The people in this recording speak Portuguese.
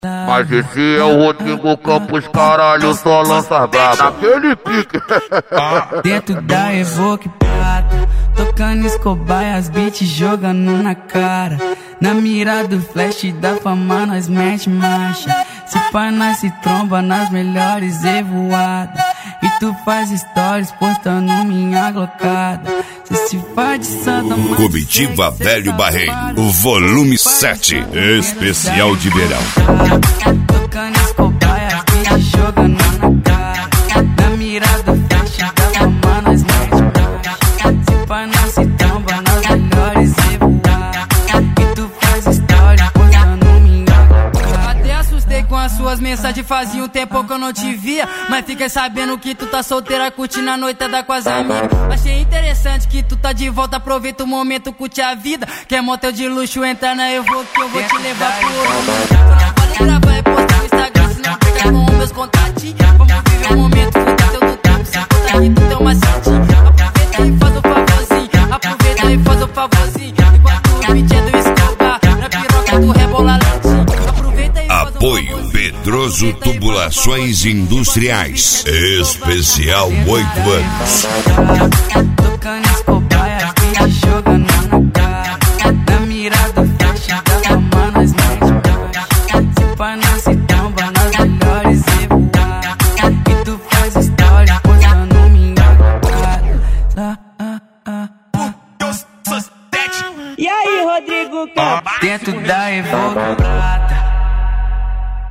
Mas esse é o Rodrigo Campos, caralho, só lança braba. Naquele pique. Dentro da Evoque Prata, tocando Escobar e as beats jogando na cara. Na mira do flash da fama nós mete marcha. Se pá nós se tromba nas melhores evoadas. E tu faz stories postando minha glocada. Cê se faz de santa, mano. Comitiva Velho Barreiro, volume 7, especial de verão. Tocando Escobar e as beats jogando na cara. Na mira do flash da fama nós mete marcha. Se pá nós se tromba nas melhores evoadas. E tu faz stories postando minha glocada. Até assustei com as suas mensagens, fazia um tempo que eu não te via. Mas fiquei sabendo que tu tá solteira, curtindo a noitada com as amigas. Achei interessante que tu tá de volta, aproveita o momento, curte a vida. Quer motel de luxo, entra na Evoque que eu vou te levar pro outro. Só não vale gravar e postar no Instagram, senão pega com meus contatinhos. Vamos viver o momento, fuder teu do tempo, se conta que tu tem uma certinha. Aproveita e faz o favorzinho, aproveita e faz o favorzinho. Enquanto o beat é do Escobar, na piroca tu rebola lentinho. Aproveita e faz o favorzinho. Apoio Pedroso Tubulações Industriais, especial 8 anos. Tocando Escobar e as beats jogando na cara. Na mira do flash da fama nós mete marcha. Se pá nós se tromba nas melhores evoadas. E tu faz stories postando minha glocada. E aí, Rodrigo Campos? Dentro da Evoque.